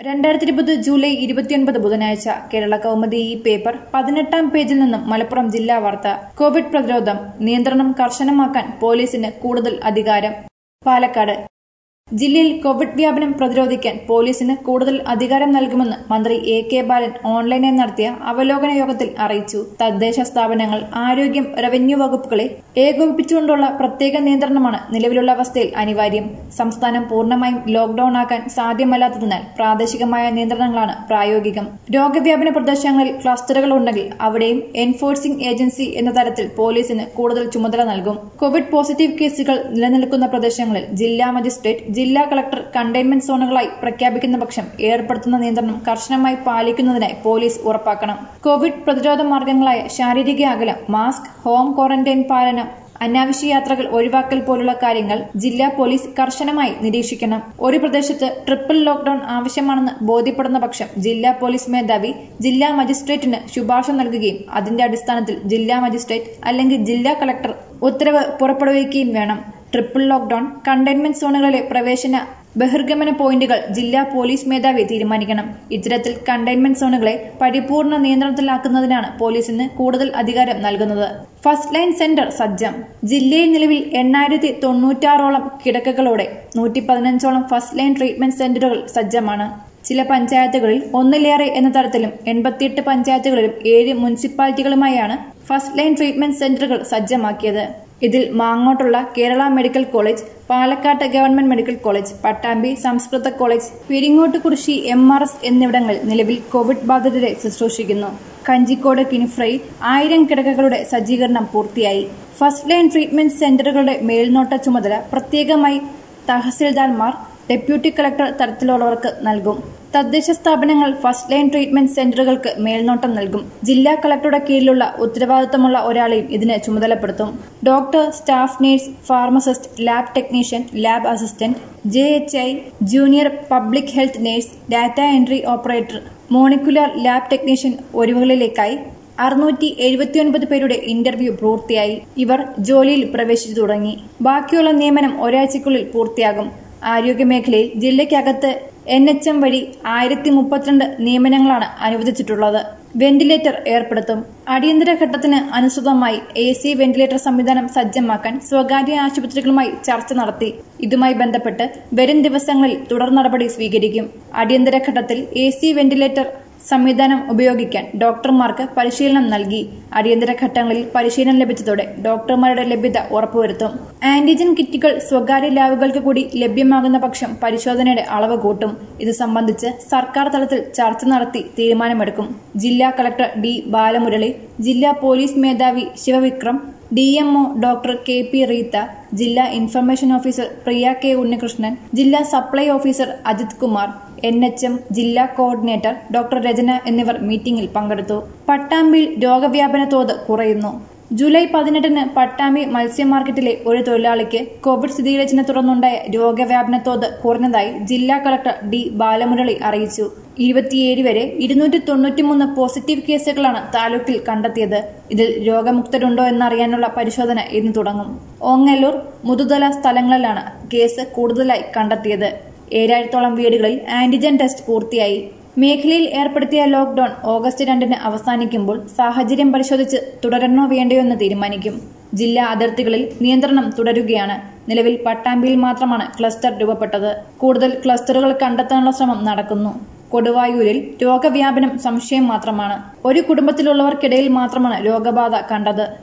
2020 July 29 ബുധനാഴ്ച കേരള കൗമുദി ഈ paper 18-ാം പേജിൽ നിന്നും മലപ്പുറം ജില്ലാ വാർത്ത. കോവിഡ് പ്രതിരോധം നിയന്ത്രണം കർശനമാക്കാൻ പോലീസിന് കൂടുതൽ അധികാരം. പാലക്കാട് ജില്ലയിൽ കോവിഡ് വ്യാപനം പ്രതിരോധിക്കാൻ പോലീസിന് കൂടുതൽ അധികാരം നൽകുമെന്ന് മന്ത്രി എ കെ ബാലൻ ഓൺലൈനായി നടത്തിയ അവലോകന യോഗത്തിൽ അറിയിച്ചു. തദ്ദേശ സ്ഥാപനങ്ങൾ, ആരോഗ്യം, റവന്യൂ വകുപ്പുകളെ ഏകോപിപ്പിച്ചുകൊണ്ടുള്ള പ്രത്യേക നിയന്ത്രണമാണ് നിലവിലുള്ള അവസ്ഥയിൽ അനിവാര്യം. സംസ്ഥാനം പൂർണ്ണമായും ലോക്ഡൌൺ ആക്കാൻ സാധ്യമല്ലാത്തതിനാൽ പ്രാദേശികമായ നിയന്ത്രണങ്ങളാണ് പ്രായോഗികം. രോഗവ്യാപന പ്രദേശങ്ങളിൽ ക്ലസ്റ്ററുകൾ ഉണ്ടെങ്കിൽ അവിടെയും എൻഫോഴ്സിംഗ് ഏജൻസി എന്ന തരത്തിൽ പോലീസിന് കൂടുതൽ ചുമതല നൽകും. കോവിഡ് പോസിറ്റീവ് കേസുകൾ നിലനിൽക്കുന്ന പ്രദേശങ്ങളിൽ ജില്ലാ മജിസ്ട്രേറ്റ്, ജില്ലാ കളക്ടർ കണ്ടെയ്ൻമെന്റ് സോണുകളായി പ്രഖ്യാപിക്കുന്ന പക്ഷം ഏർപ്പെടുത്തുന്ന നിയന്ത്രണം കർശനമായി പാലിക്കുന്നതിനായി പോലീസ് ഉറപ്പാക്കണം. കോവിഡ് പ്രതിരോധ മാർഗങ്ങളായ ശാരീരിക അകലം, മാസ്ക്, ഹോം ക്വാറന്റൈൻ പാലനം, അനാവശ്യ യാത്രകൾ ഒഴിവാക്കൽ പോലുള്ള കാര്യങ്ങൾ ജില്ലാ പോലീസ് കർശനമായി നിരീക്ഷിക്കണം. ഒരു പ്രദേശത്ത് ട്രിപ്പിൾ ലോക്ഡൌൺ ആവശ്യമാണെന്ന് ബോധ്യപ്പെടുന്ന പക്ഷം ജില്ലാ പോലീസ് മേധാവി ജില്ലാ മജിസ്ട്രേറ്റിന് ശുപാർശ നൽകുകയും അതിന്റെ അടിസ്ഥാനത്തിൽ ജില്ലാ മജിസ്ട്രേറ്റ് അല്ലെങ്കിൽ ജില്ലാ കളക്ടർ ഉത്തരവ് പുറപ്പെടുവിക്കുകയും വേണം. ട്രിപ്പിൾ ലോക്ഡൌൺ, കണ്ടെയ്ൻമെന്റ് സോണുകളിലെ പ്രവേശന ബഹിർഗമന പോയിന്റുകൾ ജില്ലാ പോലീസ് മേധാവി തീരുമാനിക്കണം. ഇത്തരത്തിൽ കണ്ടെയ്ൻമെന്റ് സോണുകളെ പരിപൂർണ നിയന്ത്രണത്തിലാക്കുന്നതിനാണ് പോലീസിന് കൂടുതൽ അധികാരം നൽകുന്നത്. ഫസ്റ്റ് ലൈൻ സെന്റർ സജ്ജം. ജില്ലയിൽ നിലവിൽ 8096ഓളം കിടക്കകളോടെ 115ഓളം ഫസ്റ്റ് ലൈൻ ട്രീറ്റ്മെന്റ് സെന്ററുകൾ സജ്ജമാണ്. ചില പഞ്ചായത്തുകളിൽ ഒന്നിലേറെ എന്ന തരത്തിലും 88 പഞ്ചായത്തുകളിലും 7 മുനിസിപ്പാലിറ്റികളുമായാണ് ഫസ്റ്റ് ലൈൻ ട്രീറ്റ്മെന്റ് സെന്ററുകൾ സജ്ജമാക്കിയത്. ഇതിൽ മാങ്ങോട്ടുള്ള Kerala medical college, Palakkad government medical college, Pattambi സംസ്കൃത കോളേജ്, പെരിങ്ങോട്ടുകുറിശി MRS എന്നിവിടങ്ങളിൽ നിലവിൽ കോവിഡ് ബാധിതരെ ശുശ്രൂഷിക്കുന്നു. കഞ്ചിക്കോട് കിനിഫ്രയിൽ 1000 കിടക്കകളുടെ സജ്ജീകരണം പൂർത്തിയായി. ഫസ്റ്റ് ലൈൻ ട്രീറ്റ്മെന്റ് സെന്ററുകളുടെ മേൽനോട്ട ചുമതല പ്രത്യേകമായി തഹസിൽദാർമാർ, ഡെപ്യൂട്ടി കളക്ടർ തരത്തിലുള്ളവർക്ക് നൽകും. തദ്ദേശ സ്ഥാപനങ്ങൾ ഫസ്റ്റ് ലൈൻ ട്രീറ്റ്മെന്റ് സെന്ററുകൾക്ക് മേൽനോട്ടം നൽകും. ജില്ലാ കളക്ടറുടെ കീഴിലുള്ള ഉത്തരവാദിത്തമുള്ള ഒരാളെയും ഇതിന് ചുമതലപ്പെടുത്തും. Doctor, staff nurse, pharmacist, lab technician, lab assistant, JHI, junior public health nurse, data entry operator, molecular lab technician ഒഴിവുകളിലേക്കായി 679 പേരുടെ ഇന്റർവ്യൂ പൂർത്തിയായി. ഇവർ ജോലിയിൽ പ്രവേശിച്ചു തുടങ്ങി. ബാക്കിയുള്ള നിയമനം ഒരാഴ്ചയ്ക്കുള്ളിൽ പൂർത്തിയാകും. ആരോഗ്യമേഖലയിൽ ജില്ലയ്ക്കകത്ത് NHM വഴി 1032 നിയമനങ്ങളാണ് അനുവദിച്ചിട്ടുള്ളത്. വെന്റിലേറ്റർ ഏർപ്പെടുത്തും. അടിയന്തര ഘട്ടത്തിന് അനുസൃതമായി AC വെന്റിലേറ്റർ സംവിധാനം സജ്ജമാക്കാൻ സ്വകാര്യ ആശുപത്രികളുമായി ചർച്ച നടത്തി. ഇതുമായി ബന്ധപ്പെട്ട് വരും ദിവസങ്ങളിൽ തുടർ നടപടി സ്വീകരിക്കും. അടിയന്തര ഘട്ടത്തിൽ AC വെന്റിലേറ്റർ സംവിധാനം ഉപയോഗിക്കാൻ ഡോക്ടർമാർക്ക് പരിശീലനം നൽകി. അടിയന്തര ഘട്ടങ്ങളിൽ പരിശീലനം ലഭിച്ചതോടെ ഡോക്ടർമാരുടെ ലഭ്യത ഉറപ്പുവരുത്തും. ആന്റിജൻ കിറ്റുകൾ സ്വകാര്യ ലാബുകൾക്ക് കൂടി ലഭ്യമാകുന്ന പക്ഷം പരിശോധനയുടെ അളവ് കൂട്ടും. ഇത് സംബന്ധിച്ച് സർക്കാർ തലത്തിൽ ചർച്ച നടത്തി തീരുമാനമെടുക്കും. ജില്ലാ കളക്ടർ D. ബാലമുരളി, ജില്ലാ പോലീസ് മേധാവി Sivavikram, DMO doctor KP Reetha, ജില്ലാ information officer Priya K. Unnikrishnan, ജില്ലാ supply officer Ajith Kumar, NHM ജില്ലാ കോർഡിനേറ്റർ ഡോക്ടർ രചന എന്നിവർ മീറ്റിംഗിൽ പങ്കെടുത്തു. പട്ടാമ്പിയിൽ രോഗവ്യാപന തോത് കുറയുന്നു. ജൂലൈ 18-ന് പട്ടാമ്പി മത്സ്യ മാർക്കറ്റിലെ ഒരു തൊഴിലാളിക്ക് കോവിഡ് സ്ഥിരീകരിച്ചതിനെ തുടർന്നുണ്ടായ രോഗവ്യാപന തോത് കുറഞ്ഞതായി ജില്ലാ കളക്ടർ D. ബാലമുരളി അറിയിച്ചു. 27 വരെ 293 പോസിറ്റീവ് കേസുകളാണ് താലൂക്കിൽ കണ്ടെത്തിയത്. ഇതിൽ രോഗമുക്തരുണ്ടോ എന്നറിയാനുള്ള പരിശോധന ഇന്ന് തുടങ്ങും. ഓങ്ങല്ലൂർ, മുതുതല സ്ഥലങ്ങളിലാണ് കേസ് കൂടുതലായി കണ്ടെത്തിയത്. 7000ഓളം വീടുകളിൽ ആന്റിജൻ ടെസ്റ്റ് പൂർത്തിയായി. മേഖലയിൽ ഏർപ്പെടുത്തിയ ലോക്ഡൌൺ ഓഗസ്റ്റ് 2-ന് അവസാനിക്കുമ്പോൾ സാഹചര്യം പരിശോധിച്ച് തുടരണോ വേണ്ടയോ എന്ന് തീരുമാനിക്കും. ജില്ലാ അതിർത്തികളിൽ നിയന്ത്രണം തുടരുകയാണ്. നിലവിൽ പട്ടാമ്പിയിൽ മാത്രമാണ് ക്ലസ്റ്റർ രൂപപ്പെട്ടത്. കൂടുതൽ ക്ലസ്റ്ററുകൾ കണ്ടെത്താനുള്ള ശ്രമം നടക്കുന്നു. കൊടുവായൂരിൽ രോഗവ്യാപനം സംശയം മാത്രമാണ്. ഒരു കുടുംബത്തിലുള്ളവർക്കിടയിൽ മാത്രമാണ് രോഗബാധ കണ്ടത്.